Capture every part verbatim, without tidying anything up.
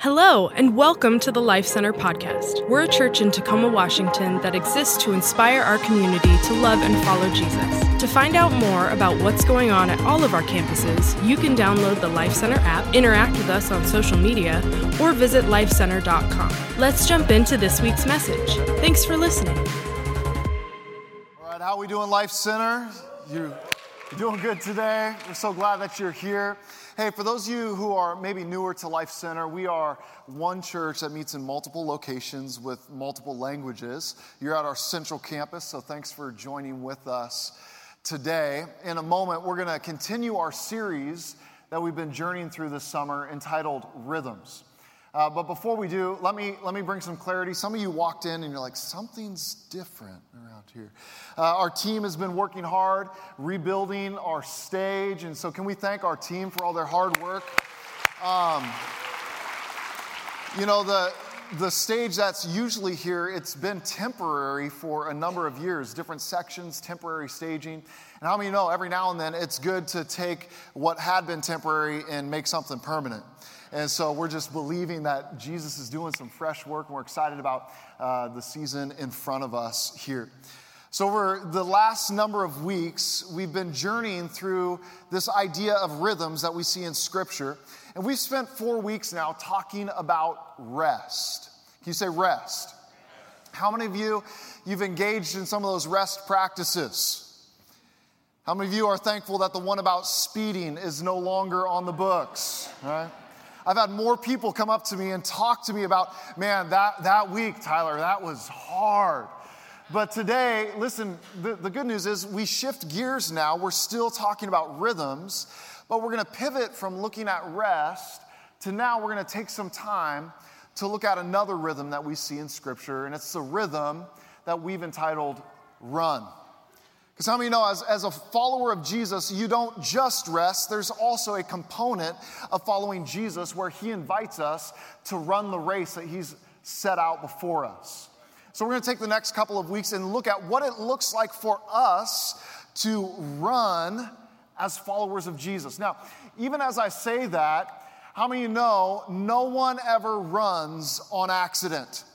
Hello, and welcome to the Life Center podcast. We're a church in Tacoma, Washington that exists to inspire our community to love and follow Jesus. To find out more about what's going on at all of our campuses, you can download the Life Center app, interact with us on social media, or visit life center dot com. Let's jump into this week's message. Thanks for listening. All right, how are we doing, Life Center? You, you're doing good today? We're so glad that you're here. Hey, for those of you who are maybe newer to Life Center, we are one church that meets in multiple locations with multiple languages. You're at our central campus, so thanks for joining with us today. In a moment, we're going to continue our series that we've been journeying through this summer entitled Rhythms. Uh, but before we do, let me let me bring some clarity. Some of you walked in and you're like, something's different around here. Uh, our team has been working hard, rebuilding our stage. And so can we thank our team for all their hard work? Um, you know, the, the stage that's usually here, it's been temporary for a number of years, different sections, temporary staging. And how many know every now and then it's good to take what had been temporary and make something permanent? And so we're just believing that Jesus is doing some fresh work, and we're excited about uh, the season in front of us here. So over the last number of weeks, we've been journeying through this idea of rhythms that we see in Scripture. And we've spent four weeks now talking about rest. Can you say rest? How many of you, you've engaged in some of those rest practices? How many of you are thankful that the one about speeding is no longer on the books, right? I've had more people come up to me and talk to me about, man, that, that week, Tyler, that was hard. But today, listen, the, the good news is we shift gears now. We're still talking about rhythms, but we're going to pivot from looking at rest to now we're going to take some time to look at another rhythm that we see in Scripture, and it's the rhythm that we've entitled Run. Because how many know, as, as a follower of Jesus, you don't just rest. There's also a component of following Jesus where he invites us to run the race that he's set out before us. So we're going to take the next couple of weeks and look at what it looks like for us to run as followers of Jesus. Now, even as I say that, how many of you know no one ever runs on accident?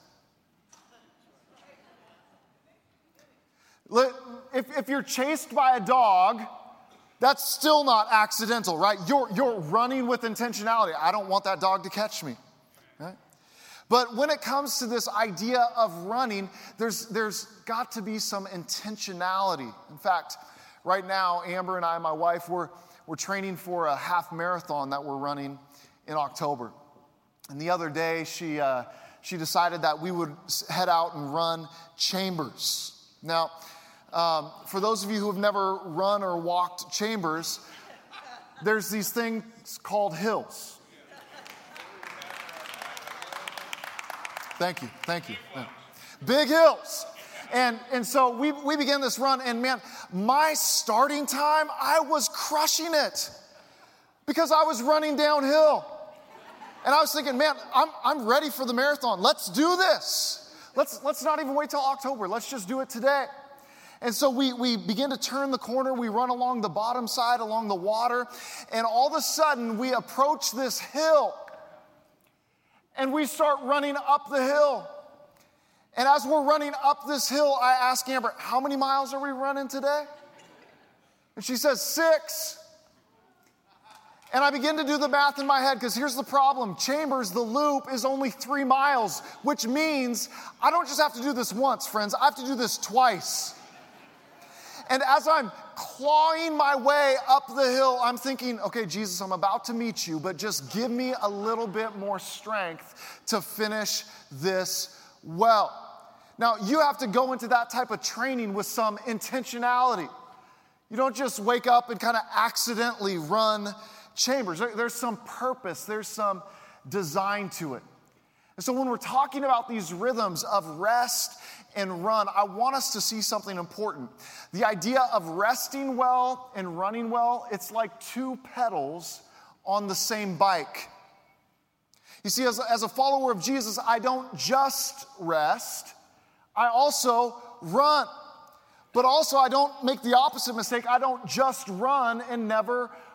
If, if you're chased by a dog, that's still not accidental, right? You're, you're running with intentionality. I don't want that dog to catch me, right? But when it comes to this idea of running, there's, there's got to be some intentionality. In fact, right now, Amber and I, my wife, we're, we're training for a half marathon that we're running in October. And the other day, she, uh, she decided that we would head out and run Chambers. Now, Um, for those of you who have never run or walked Chambers, there's these things called hills. Thank you, thank you. Big hills. And, and so we, we began this run, and man, my starting time, I was crushing it because I was running downhill. And I was thinking, man, I'm, I'm ready for the marathon. Let's do this. Let's, let's not even wait till October. Let's just do it today. And so we, we begin to turn the corner, we run along the bottom side, along the water, and all of a sudden we approach this hill, and we start running up the hill. And as we're running up this hill, I ask Amber, how many miles are we running today? And she says, six. And I begin to do the math in my head, because here's the problem. Chambers, the loop, is only three miles, which means I don't just have to do this once, friends. I have to do this twice. And as I'm clawing my way up the hill, I'm thinking, okay, Jesus, I'm about to meet you, but just give me a little bit more strength to finish this well. Now, you have to go into that type of training with some intentionality. You don't just wake up and kind of accidentally run Chambers. There, there's some purpose, there's some design to it. And so when we're talking about these rhythms of rest and run, I want us to see something important. The idea of resting well and running well, it's like two pedals on the same bike. You see, as, as a follower of Jesus, I don't just rest, I also run. But also, I don't make the opposite mistake. I don't just run and never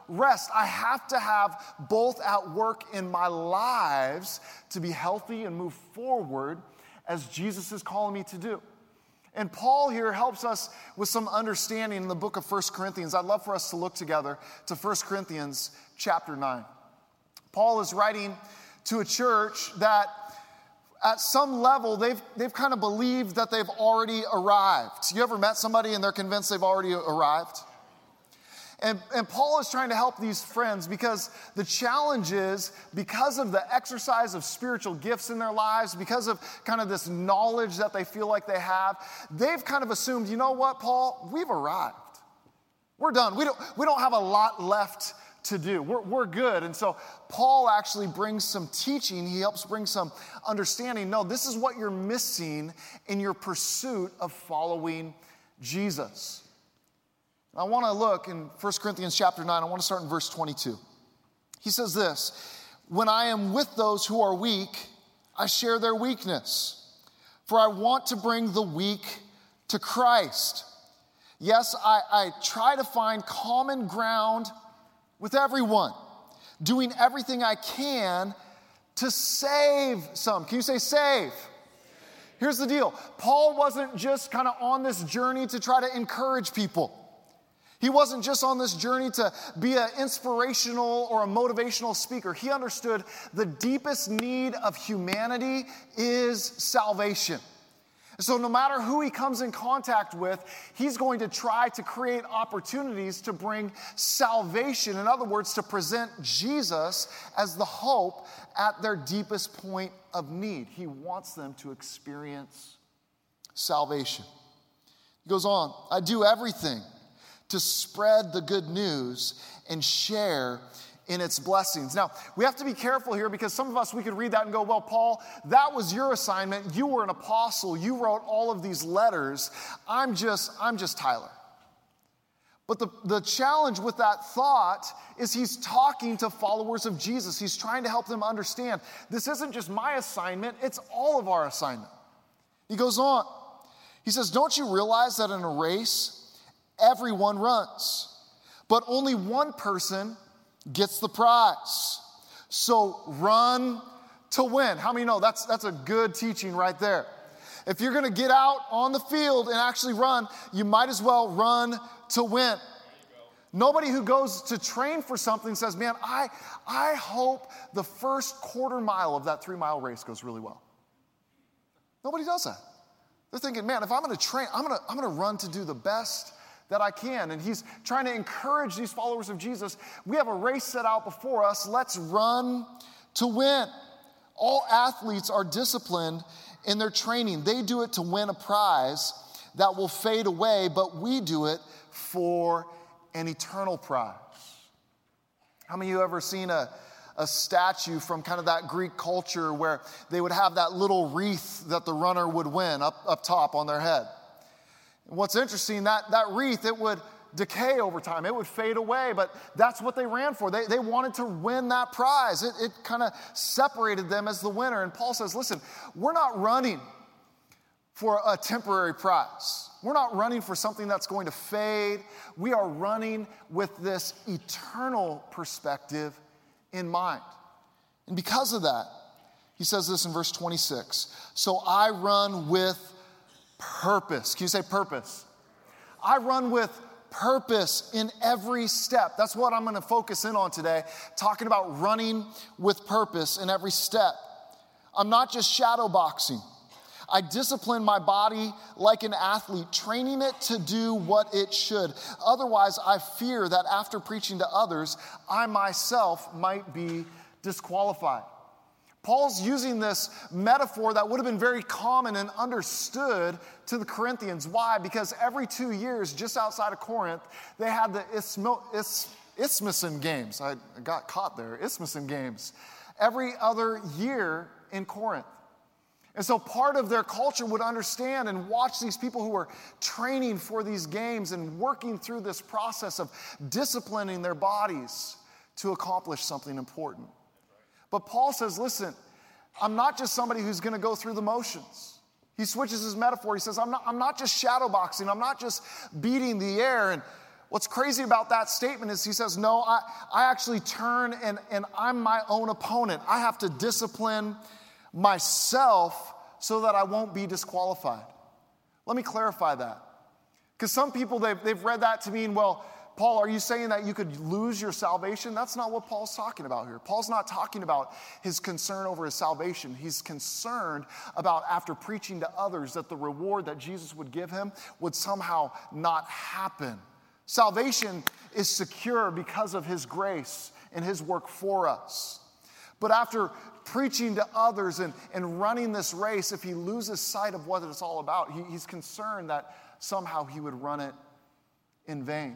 rest. I have to have both at work in my lives to be healthy and move forward as Jesus is calling me to do. And Paul here helps us with some understanding in the book of First Corinthians. I'd love for us to look together to First Corinthians chapter nine. Paul is writing to a church that at some level, they've, they've kind of believed that they've already arrived. You ever met somebody and they're convinced they've already arrived? And, and Paul is trying to help these friends because the challenge is, because of the exercise of spiritual gifts in their lives, because of kind of this knowledge that they feel like they have, they've kind of assumed, you know what, Paul, we've arrived. We're done. We don't, we don't have a lot left to do. We're, we're good. And so Paul actually brings some teaching. He helps bring some understanding. No, this is what you're missing in your pursuit of following Jesus. I want to look in First Corinthians chapter nine. I want to start in verse twenty-two. He says this, "When I am with those who are weak, I share their weakness, for I want to bring the weak to Christ. Yes, I, I try to find common ground with everyone, doing everything I can to save some." Can you say save? Here's the deal. Paul wasn't just kind of on this journey to try to encourage people. He wasn't just on this journey to be an inspirational or a motivational speaker. He understood the deepest need of humanity is salvation. So no matter who he comes in contact with, he's going to try to create opportunities to bring salvation. In other words, to present Jesus as the hope at their deepest point of need. He wants them to experience salvation. He goes on, "I do everything to spread the good news and share in its blessings." Now, we have to be careful here because some of us, we could read that and go, well, Paul, that was your assignment. You were an apostle. You wrote all of these letters. I'm just, I'm just Tyler. But the, the challenge with that thought is he's talking to followers of Jesus. He's trying to help them understand this isn't just my assignment, it's all of our assignment. He goes on. He says, "Don't you realize that in a race, everyone runs, but only one person gets the prize? So run to win." How many know that's, that's a good teaching right there? If you're going to get out on the field and actually run, you might as well run to win. Nobody who goes to train for something says, man, I, I hope the first quarter mile of that three-mile race goes really well. Nobody does that. They're thinking, man, if I'm going to train, I'm going to, I'm going to run to do the best that I can. And he's trying to encourage these followers of Jesus. We have a race set out before us. Let's run to win. All athletes are disciplined in their training. They do it to win a prize that will fade away, but we do it for an eternal prize. How many of you ever seen a, a statue from kind of that Greek culture where they would have that little wreath that the runner would win up, up top on their head? And what's interesting, that, that wreath, it would decay over time. It would fade away, but that's what they ran for. They, they wanted to win that prize. It, it kind of separated them as the winner. And Paul says, listen, we're not running for a temporary prize. We're not running for something that's going to fade. We are running with this eternal perspective in mind. And because of that, he says this in verse twenty-six, "So I run with purpose." Can you say purpose? I run with purpose in every step. That's what I'm going to focus in on today, talking about running with purpose in every step. I'm not just shadow boxing. I discipline my body like an athlete, training it to do what it should. Otherwise, I fear that after preaching to others, I myself might be disqualified. Paul's using this metaphor that would have been very common and understood to the Corinthians. Why? Because every two years, just outside of Corinth, they had the Isthmo, Is, Isthmian Games. I got caught there, Isthmian Games. Every other year in Corinth. And so part of their culture would understand and watch these people who were training for these games and working through this process of disciplining their bodies to accomplish something important. But Paul says, listen, I'm not just somebody who's going to go through the motions. He switches his metaphor. He says, I'm not, I'm not just shadow boxing. I'm not just beating the air. And What's crazy about that statement is he says, no, I, I actually turn and, and I'm my own opponent. I have to discipline myself so that I won't be disqualified. Let me clarify that. Because some people, they've, they've read that to mean, well, Paul, are you saying that you could lose your salvation? That's not what Paul's talking about here. Paul's not talking about his concern over his salvation. He's concerned about, after preaching to others, that the reward that Jesus would give him would somehow not happen. Salvation is secure because of his grace and his work for us. But after preaching to others and, and running this race, if he loses sight of what it's all about, he, he's concerned that somehow he would run it in vain.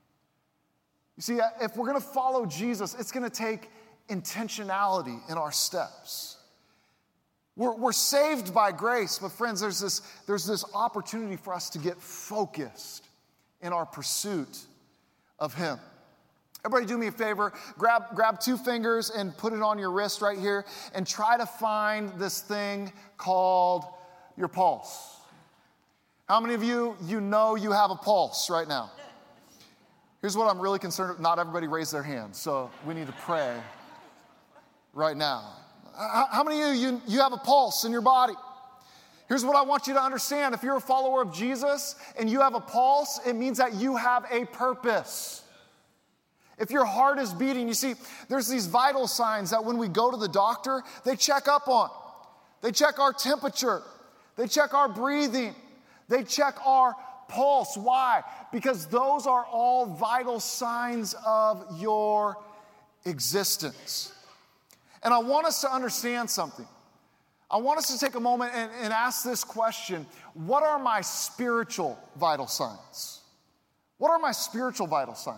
You see, if we're going to follow Jesus, it's going to take intentionality in our steps. We're, we're saved by grace, but friends, there's this, there's this opportunity for us to get focused in our pursuit of him. Everybody do me a favor, grab, grab two fingers and put it on your wrist right here and try to find this thing called your pulse. How many of you, you know you have a pulse right now? Here's what I'm really concerned with. Not everybody raised their hands, so we need to pray right now. How many of you, you, you have a pulse in your body? Here's what I want you to understand. If you're a follower of Jesus and you have a pulse, it means that you have a purpose. If your heart is beating, you see, there's these vital signs that when we go to the doctor, they check up on. They check our temperature. They check our breathing. They check our pulse. Why? Because those are all vital signs of your existence. And I want us to understand something. I want us to take a moment and, and ask this question. What are my spiritual vital signs? What are my spiritual vital signs?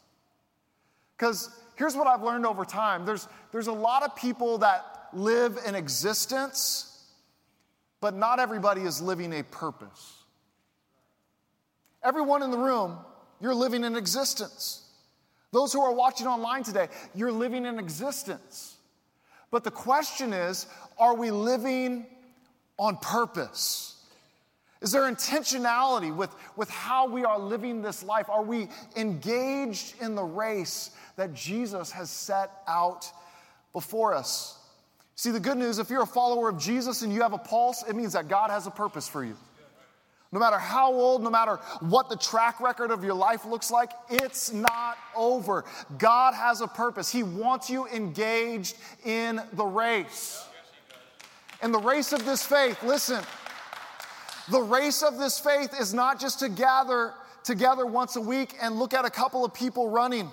Because here's what I've learned over time. There's, there's a lot of people that live an existence, but not everybody is living a purpose. Everyone in the room, you're living an existence. Those who are watching online today, you're living an existence. But the question is, are we living on purpose? Is there intentionality with, with how we are living this life? Are we engaged in the race that Jesus has set out before us? See, the good news, if you're a follower of Jesus and you have a pulse, it means that God has a purpose for you. No matter how old, no matter what the track record of your life looks like, it's not over. God has a purpose. He wants you engaged in the race. And the race of this faith, listen, the race of this faith is not just to gather together once a week and look at a couple of people running.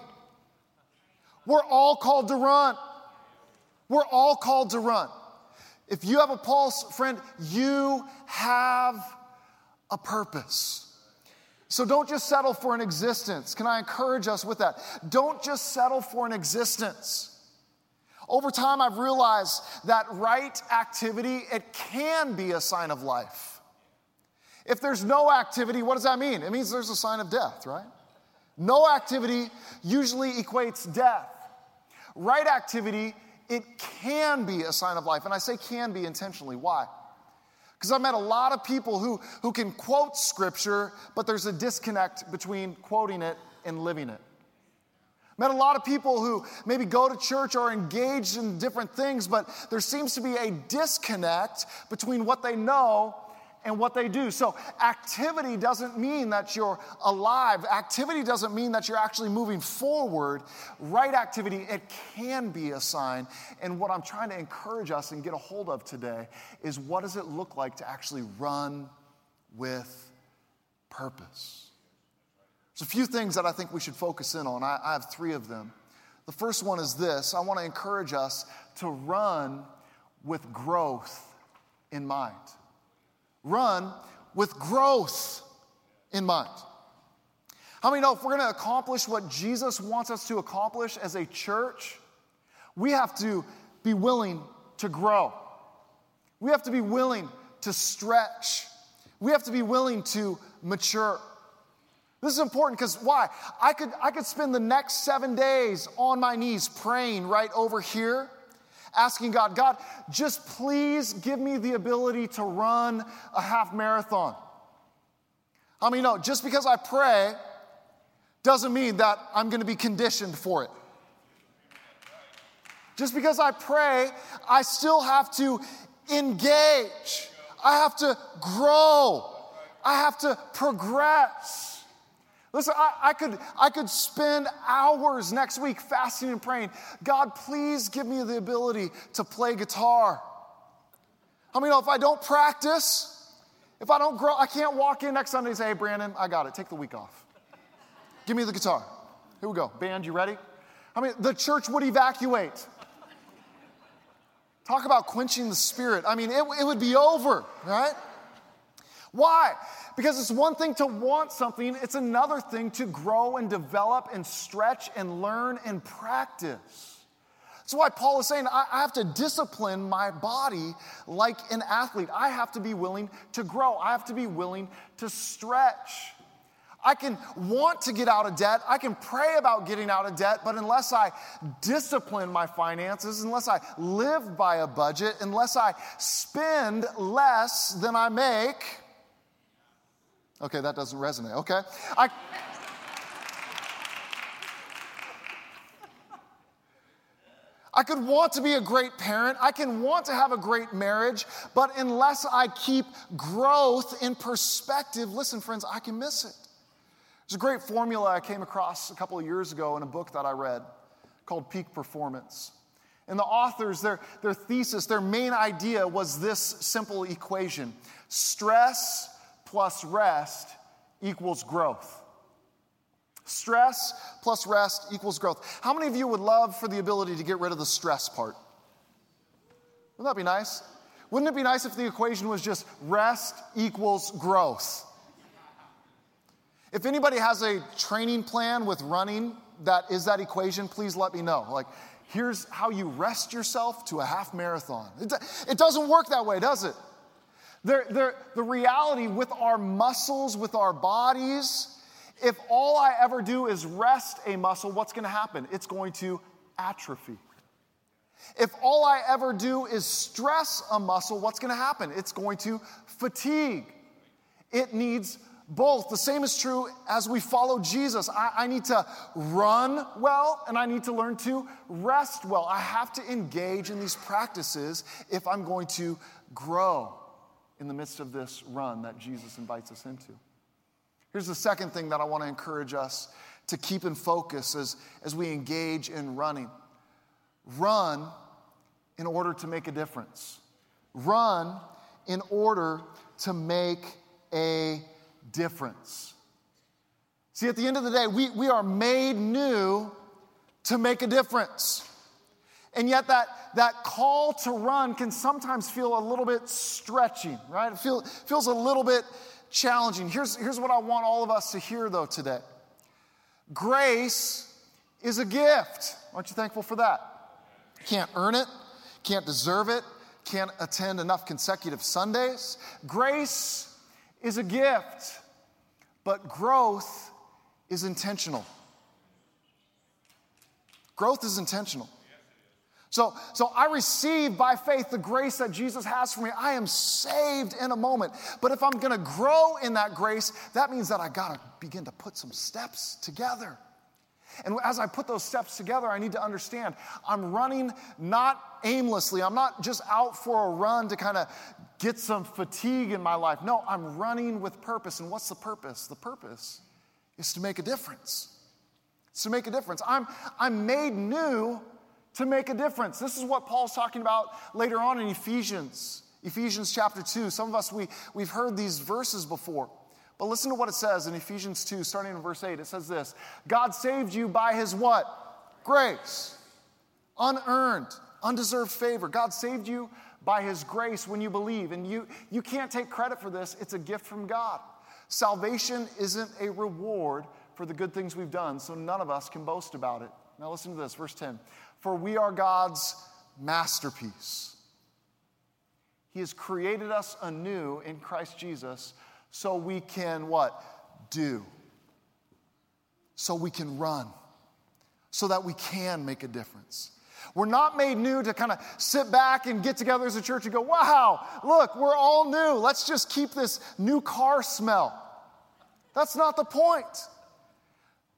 We're all called to run. We're all called to run. If you have a pulse, friend, you have a purpose. So don't just settle for an existence. Can I encourage us with that? Don't just settle for an existence. Over time, I've realized that right activity, it can be a sign of life. If there's no activity, what does that mean? It means there's a sign of death, right? No activity usually equates death. Right activity, it can be a sign of life. And I say can be intentionally. Why? Because I've met a lot of people who, who can quote Scripture, but there's a disconnect between quoting it and living it. Met a lot of people who maybe go to church or are engaged in different things, but there seems to be a disconnect between what they know and what they do. So activity doesn't mean that you're alive. Activity doesn't mean that you're actually moving forward. Right activity, it can be a sign. And what I'm trying to encourage us and get a hold of today is, what does it look like to actually run with purpose? There's a few things that I think we should focus in on. I, I have three of them. The first one is this. I want to encourage us to run with growth in mind. Run with growth in mind. How many know if we're going to accomplish what Jesus wants us to accomplish as a church, we have to be willing to grow. We have to be willing to stretch. We have to be willing to mature. This is important because why? I could, I could spend the next seven days on my knees praying right over here, asking God, God, just please give me the ability to run a half marathon. How many know, just because I pray doesn't mean that I'm going to be conditioned for it. Just because I pray, I still have to engage. I have to grow. I have to progress. Listen, I, I could I could spend hours next week fasting and praying. God, please give me the ability to play guitar. I mean, if I don't practice, if I don't grow, I can't walk in next Sunday and say, hey, Brandon, I got it. Take the week off. Give me the guitar. Here we go. Band, you ready? I mean, the church would evacuate. Talk about quenching the spirit. I mean, it, it would be over, right? Why? Because it's one thing to want something. It's another thing to grow and develop and stretch and learn and practice. That's why Paul is saying, I, I have to discipline my body like an athlete. I have to be willing to grow. I have to be willing to stretch. I can want to get out of debt. I can pray about getting out of debt, but unless I discipline my finances, unless I live by a budget, unless I spend less than I make, okay, that doesn't resonate, okay? I, I could want to be a great parent. I can want to have a great marriage, but unless I keep growth in perspective, listen, friends, I can miss it. There's a great formula I came across a couple of years ago in a book that I read called Peak Performance. And the authors, their, their thesis, their main idea was this simple equation. Stress plus rest equals growth. Stress plus rest equals growth. How many of you would love for the ability to get rid of the stress part? Wouldn't that be nice? Wouldn't it be nice if the equation was just rest equals growth? If anybody has a training plan with running that is that equation, please let me know. Like, here's how you rest yourself to a half marathon. It, it doesn't work that way, does it? They're, they're, the reality with our muscles, with our bodies, if all I ever do is rest a muscle, what's going to happen? It's going to atrophy. If all I ever do is stress a muscle, what's going to happen? It's going to fatigue. It needs both. The same is true as we follow Jesus. I, I need to run well, and I need to learn to rest well. I have to engage in these practices if I'm going to grow in the midst of this run that Jesus invites us into. Here's the second thing that I want to encourage us to keep in focus as, as we engage in running. Run in order to make a difference. Run in order to make a difference. See, at the end of the day, we, we are made new to make a difference. And yet that, that call to run can sometimes feel a little bit stretching, right? It feel, feels a little bit challenging. Here's, here's what I want all of us to hear, though, today. Grace is a gift. Aren't you thankful for that? Can't earn it, can't deserve it, can't attend enough consecutive Sundays. Grace is a gift, but growth is intentional. Growth is intentional. So, so I receive by faith the grace that Jesus has for me. I am saved in a moment. But if I'm going to grow in that grace, that means that I got to begin to put some steps together. And as I put those steps together, I need to understand I'm running not aimlessly. I'm not just out for a run to kind of get some fatigue in my life. No, I'm running with purpose. And what's the purpose? The purpose is to make a difference. It's to make a difference. I'm, I'm made new to make a difference. This is what Paul's talking about later on in Ephesians. Ephesians chapter two. Some of us, we, we've heard these verses before. But listen to what it says in Ephesians two, starting in verse eight. It says this: God saved you by his what? Grace. Unearned, undeserved favor. God saved you by his grace when you believe. And you, you can't take credit for this. It's a gift from God. Salvation isn't a reward for the good things we've done, so none of us can boast about it. Now listen to this, verse ten. For we are God's masterpiece. He has created us anew in Christ Jesus so we can what? Do. So we can run. So that we can make a difference. We're not made new to kind of sit back and get together as a church and go, wow, look, we're all new. Let's just keep this new car smell. That's not the point.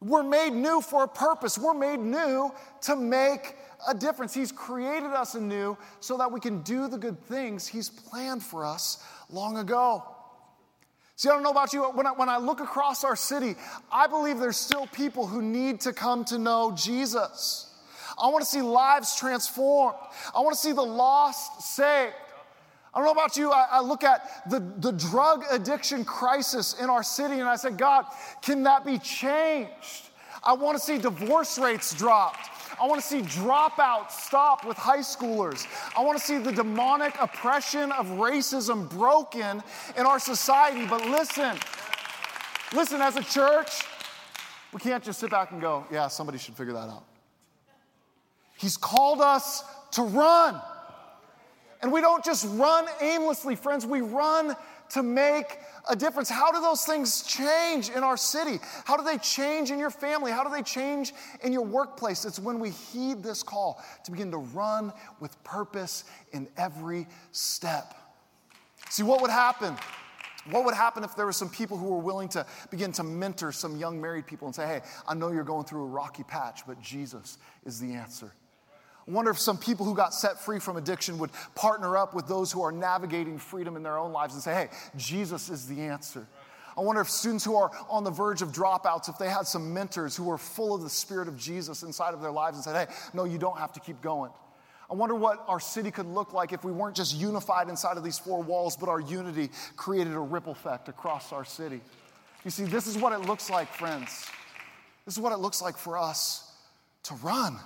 We're made new for a purpose. We're made new to make a difference. He's created us anew so that we can do the good things He's planned for us long ago. See, I don't know about you, when I, when I look across our city, I believe there's still people who need to come to know Jesus. I want to see lives transformed. I want to see the lost saved. I don't know about you, I, I look at the, the drug addiction crisis in our city and I say, God, can that be changed? I want to see divorce rates dropped. I want to see dropouts stop with high schoolers. I want to see the demonic oppression of racism broken in our society. But listen, listen, as a church, we can't just sit back and go, yeah, somebody should figure that out. He's called us to run. And we don't just run aimlessly, friends. We run to make a difference. How do those things change in our city? How do they change in your family? How do they change in your workplace? It's when we heed this call to begin to run with purpose in every step. See, what would happen? What would happen if there were some people who were willing to begin to mentor some young married people and say, hey, I know you're going through a rocky patch, but Jesus is the answer. I wonder if some people who got set free from addiction would partner up with those who are navigating freedom in their own lives and say, hey, Jesus is the answer. I wonder if students who are on the verge of dropouts, if they had some mentors who were full of the Spirit of Jesus inside of their lives and said, hey, no, you don't have to keep going. I wonder what our city could look like if we weren't just unified inside of these four walls, but our unity created a ripple effect across our city. You see, this is what it looks like, friends. This is what it looks like for us to run.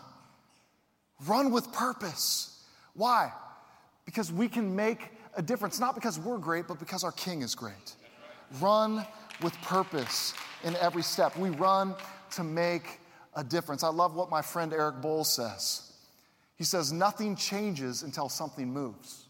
Run with purpose. Why? Because we can make a difference, not because we're great, but because our King is great. Run with purpose in every step. We run to make a difference. I love what my friend Eric Bowles says. He says, nothing changes until something moves.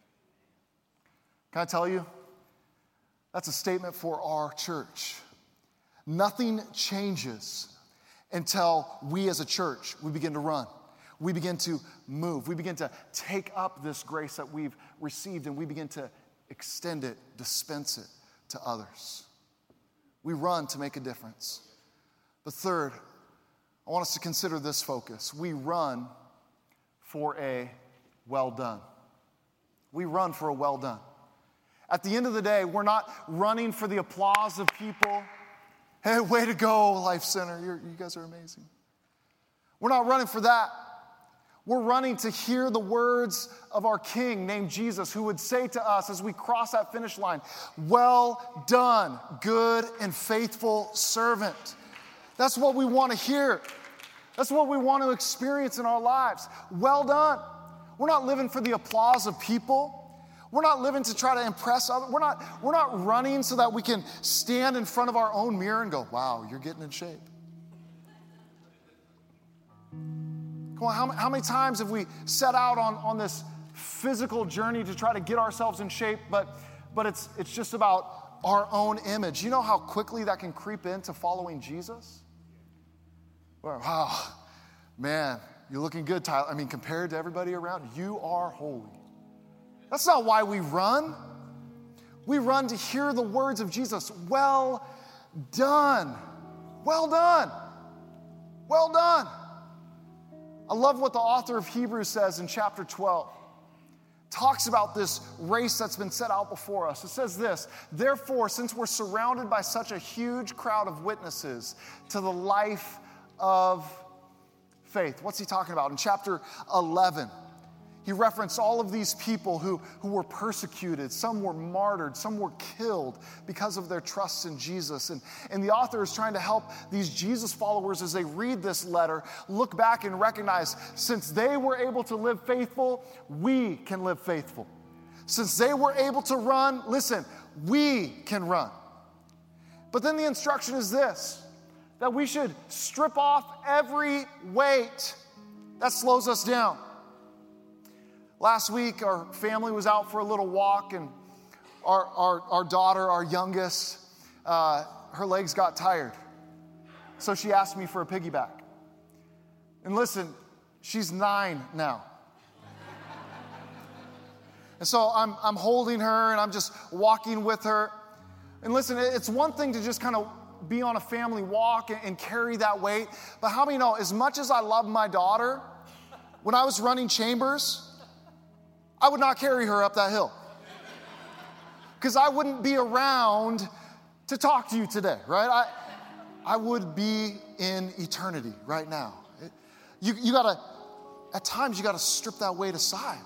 Can I tell you? That's a statement for our church. Nothing changes until we as a church, we begin to run. We begin to move. We begin to take up this grace that we've received and we begin to extend it, dispense it to others. We run to make a difference. But third, I want us to consider this focus. We run for a well done. We run for a well done. At the end of the day, we're not running for the applause of people. Hey, way to go, Life Center. You're, you guys are amazing. We're not running for that. We're running to hear the words of our King named Jesus, who would say to us as we cross that finish line, well done, good and faithful servant. That's what we want to hear. That's what we want to experience in our lives. Well done. We're not living for the applause of people. We're not living to try to impress others. We're not, we're not running so that we can stand in front of our own mirror and go, wow, you're getting in shape. Come on, how, how many times have we set out on, on this physical journey to try to get ourselves in shape, but, but it's, it's just about our own image. You know how quickly that can creep into following Jesus? Well, wow, man, you're looking good, Tyler. I mean, compared to everybody around, you are holy. That's not why we run. We run to hear the words of Jesus. Well done. Well done. Well done. I love what the author of Hebrews says in chapter twelve. Talks about this race that's been set out before us. It says this, therefore, since we're surrounded by such a huge crowd of witnesses to the life of faith. What's he talking about? In chapter eleven, he referenced all of these people who, who were persecuted. Some were martyred. Some were killed because of their trust in Jesus. And, and the author is trying to help these Jesus followers as they read this letter, look back and recognize, since they were able to live faithful, we can live faithful. Since they were able to run, listen, we can run. But then the instruction is this, that we should strip off every weight that slows us down. Last week, our family was out for a little walk, and our, our, our daughter, our youngest, uh, her legs got tired. So she asked me for a piggyback. And listen, she's nine now. And so I'm, I'm holding her, and I'm just walking with her. And listen, it's one thing to just kind of be on a family walk and, and carry that weight. But how many know, as much as I love my daughter, when I was running Chambers, I would not carry her up that hill. Because I wouldn't be around to talk to you today, right? I, I would be in eternity right now. It, you, you gotta, at times you gotta strip that weight aside.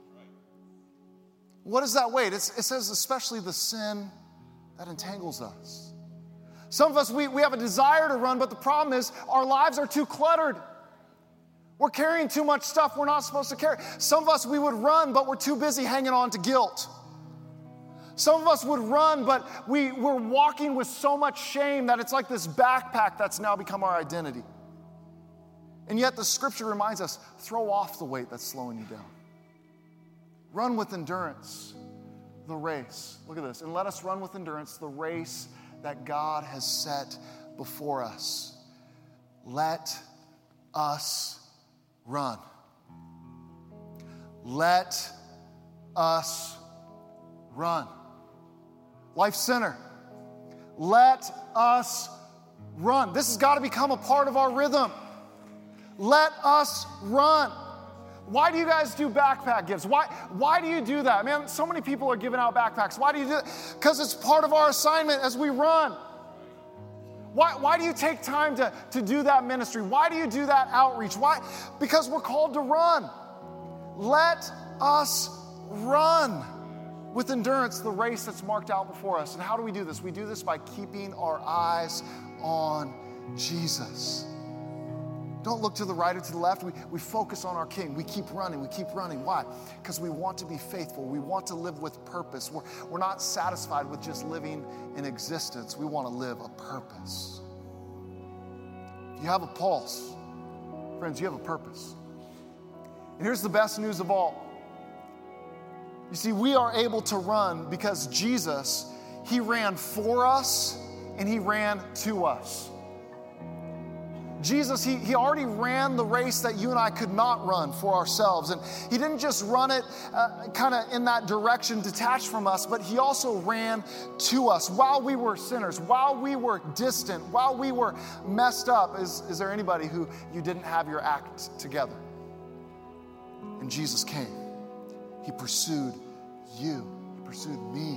What is that weight? It's, it says especially the sin that entangles us. Some of us, we, we have a desire to run, but the problem is our lives are too cluttered. We're carrying too much stuff we're not supposed to carry. Some of us, we would run, but we're too busy hanging on to guilt. Some of us would run, but we, we're walking with so much shame that it's like this backpack that's now become our identity. And yet the scripture reminds us, throw off the weight that's slowing you down. Run with endurance the race. Look at this. And let us run with endurance the race that God has set before us. Let us run. Let us run. Life Center, let us run. This has got to become a part of our rhythm. Let us run. Why do you guys do backpack gifts? Why, why do you do that? Man, so many people are giving out backpacks. Why do you do it? Because it's part of our assignment as we run. Why, why do you take time to, to do that ministry? Why do you do that outreach? Why? Because we're called to run. Let us run with endurance the race that's marked out before us. And how do we do this? We do this by keeping our eyes on Jesus. Don't look to the right or to the left. We, we focus on our King. We keep running. We keep running. Why? Because we want to be faithful. We want to live with purpose. We're, we're not satisfied with just living in existence. We want to live a purpose. If you have a pulse, friends, you have a purpose. And here's the best news of all. You see, we are able to run because Jesus, he ran for us and he ran to us. Jesus, he, he already ran the race that you and I could not run for ourselves. And he didn't just run it uh, kind of in that direction detached from us, but he also ran to us while we were sinners, while we were distant, while we were messed up. Is, is there anybody who you didn't have your act together? And Jesus came. He pursued you. He pursued me.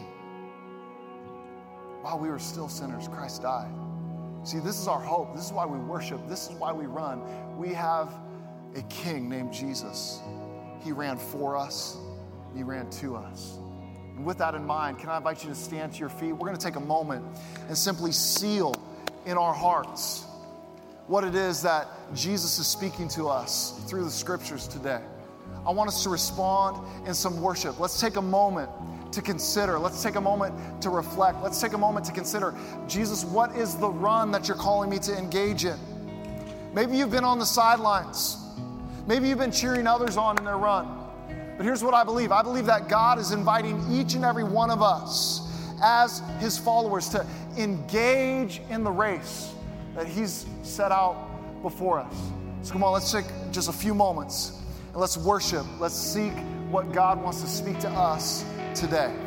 While we were still sinners, Christ died. See, this is our hope. This is why we worship. This is why we run. We have a King named Jesus. He ran for us. He ran to us. And with that in mind, can I invite you to stand to your feet? We're going to take a moment and simply seal in our hearts what it is that Jesus is speaking to us through the scriptures today. I want us to respond in some worship. Let's take a moment to consider. Let's take a moment to reflect. Let's take a moment to consider, Jesus, what is the run that you're calling me to engage in? Maybe you've been on the sidelines. Maybe you've been cheering others on in their run. But here's what I believe. I believe that God is inviting each and every one of us as his followers to engage in the race that he's set out before us. So come on, let's take just a few moments and let's worship. Let's seek what God wants to speak to us today.